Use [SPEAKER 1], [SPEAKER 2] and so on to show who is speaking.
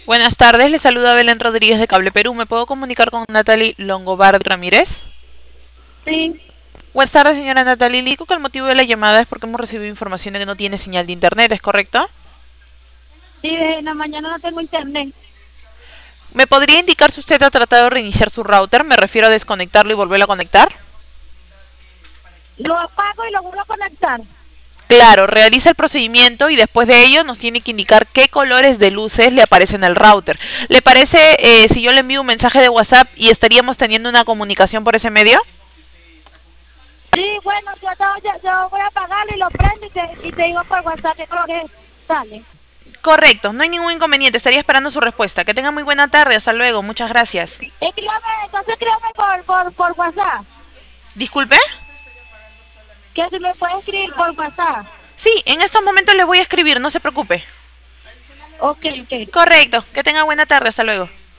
[SPEAKER 1] Buenas tardes, le saluda Belén Rodríguez de Cable Perú. ¿Me puedo comunicar con Natalie Longobardi Ramírez?
[SPEAKER 2] Sí,
[SPEAKER 1] Buenas tardes, señora Natalie. Le digo que el motivo de la llamada es porque hemos recibido información de que no tiene señal de internet, ¿es correcto?
[SPEAKER 2] sí, en la mañana no tengo internet.
[SPEAKER 1] ¿Me podría indicar si usted ha tratado de reiniciar su router? Me refiero a desconectarlo y volverlo a conectar.
[SPEAKER 2] Lo apago y lo vuelvo a conectar.
[SPEAKER 1] Claro, realiza el procedimiento y después de ello nos tiene que indicar qué colores de luces le aparecen al router. ¿Le parece si yo le envío un mensaje de WhatsApp y estaríamos teniendo una comunicación por ese medio?
[SPEAKER 2] Sí, bueno, yo voy a apagarlo y lo prendo y te digo por WhatsApp qué colores sale.
[SPEAKER 1] Correcto, no hay ningún inconveniente. Estaría esperando su respuesta. Que tenga muy buena tarde. Hasta luego. Muchas gracias.
[SPEAKER 2] Escríbame por WhatsApp.
[SPEAKER 1] Disculpe.
[SPEAKER 2] Que si me puedes escribir por WhatsApp.
[SPEAKER 1] Sí, en estos momentos le voy a escribir. No se preocupe.
[SPEAKER 2] Ok, ok.
[SPEAKER 1] Correcto. Que tenga buena tarde. Hasta luego.